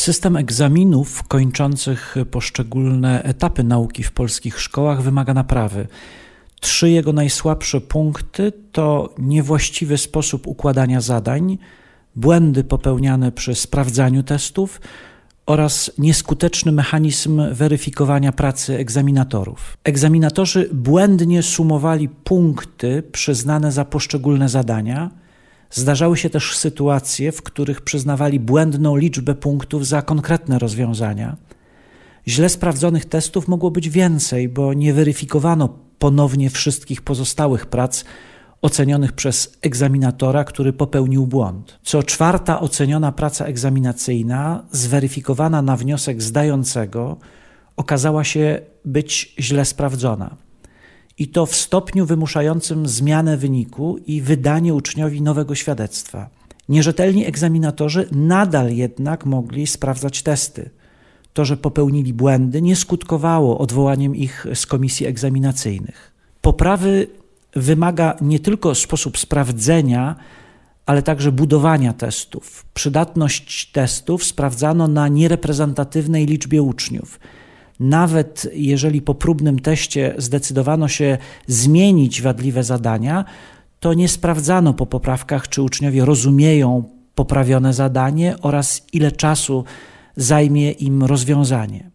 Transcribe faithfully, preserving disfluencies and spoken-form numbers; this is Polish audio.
System egzaminów kończących poszczególne etapy nauki w polskich szkołach wymaga naprawy. Trzy jego najsłabsze punkty to niewłaściwy sposób układania zadań, błędy popełniane przy sprawdzaniu testów oraz nieskuteczny mechanizm weryfikowania pracy egzaminatorów. Egzaminatorzy błędnie sumowali punkty przyznane za poszczególne zadania. Zdarzały się też sytuacje, w których przyznawali błędną liczbę punktów za konkretne rozwiązania. Źle sprawdzonych testów mogło być więcej, bo nie weryfikowano ponownie wszystkich pozostałych prac ocenionych przez egzaminatora, który popełnił błąd. Co czwarta oceniona praca egzaminacyjna, zweryfikowana na wniosek zdającego, okazała się być źle sprawdzona. I to w stopniu wymuszającym zmianę wyniku i wydanie uczniowi nowego świadectwa. Nierzetelni egzaminatorzy nadal jednak mogli sprawdzać testy. To, że popełnili błędy, nie skutkowało odwołaniem ich z komisji egzaminacyjnych. Poprawy wymaga nie tylko sposób sprawdzenia, ale także budowania testów. Przydatność testów sprawdzano na niereprezentatywnej liczbie uczniów. Nawet jeżeli po próbnym teście zdecydowano się zmienić wadliwe zadania, to nie sprawdzano po poprawkach, czy uczniowie rozumieją poprawione zadanie oraz ile czasu zajmie im rozwiązanie.